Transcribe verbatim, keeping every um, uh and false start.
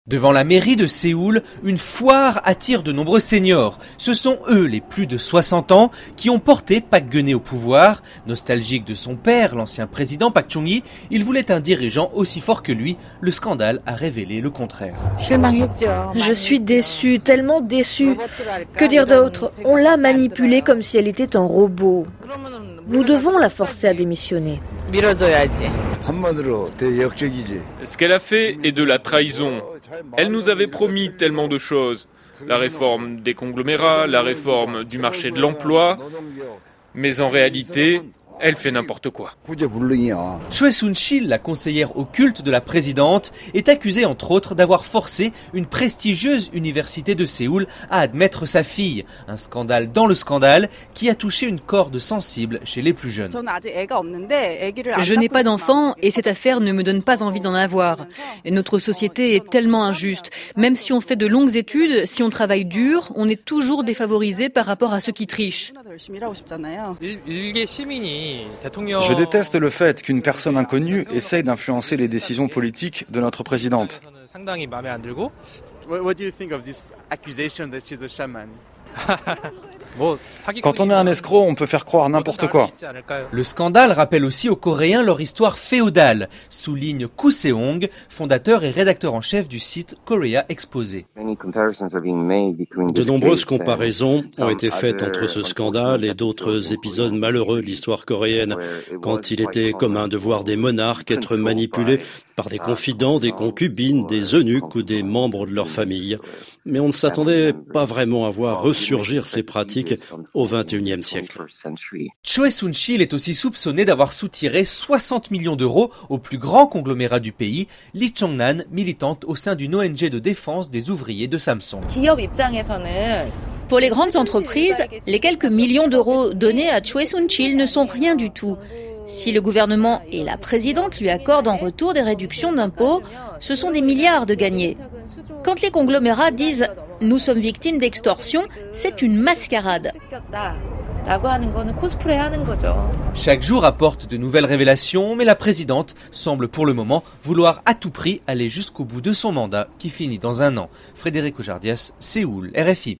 Devant la mairie de Séoul, une foire attire de nombreux seniors. Ce sont eux, les plus de soixante ans, qui ont porté Park Geun-hye au pouvoir. Nostalgique de son père, l'ancien président Park Chung-hee, il voulait un dirigeant aussi fort que lui. Le scandale a révélé le contraire. Je suis déçue, tellement déçue. Que dire d'autre? On l'a manipulée comme si elle était un robot. Nous devons la forcer à démissionner. Ce qu'elle a fait est de la trahison. Elle nous avait promis tellement de choses. La réforme des conglomérats, la réforme du marché de l'emploi. Mais en réalité, elle fait n'importe quoi. Choi Soon-sil, la conseillère occulte de la présidente, est accusée entre autres d'avoir forcé une prestigieuse université de Séoul à admettre sa fille. Un scandale dans le scandale qui a touché une corde sensible chez les plus jeunes. Je n'ai pas d'enfant et cette affaire ne me donne pas envie d'en avoir. Notre société est tellement injuste. Même si on fait de longues études, si on travaille dur, on est toujours défavorisé par rapport à ceux qui trichent. Je déteste le fait qu'une personne inconnue essaye d'influencer les décisions politiques de notre présidente. Quand on est un escroc, on peut faire croire n'importe quoi. Le scandale rappelle aussi aux Coréens leur histoire féodale, souligne Koo Seong, fondateur et rédacteur en chef du site Korea Exposé. De nombreuses comparaisons ont été faites entre ce scandale et d'autres épisodes malheureux de l'histoire coréenne, quand il était commun de voir des monarques être manipulés par des confidents, des concubines, des eunuques ou des membres de leur famille. Mais on ne s'attendait pas vraiment à voir ressurgir ces pratiques au vingt et unième siècle. Choi Soon-sil est aussi soupçonné d'avoir soutiré soixante millions d'euros au plus grand conglomérat du pays, Lee Chong-nan, militante au sein d'une O N G de défense des ouvriers de Samsung. Pour les grandes entreprises, les quelques millions d'euros donnés à Choi Soon-sil ne sont rien du tout. Si le gouvernement et la présidente lui accordent en retour des réductions d'impôts, ce sont des milliards de gagnés. Quand les conglomérats disent « nous sommes victimes d'extorsion », c'est une mascarade. Chaque jour apporte de nouvelles révélations, mais la présidente semble pour le moment vouloir à tout prix aller jusqu'au bout de son mandat qui finit dans un an. Frédéric Ojardias, Séoul, R F I.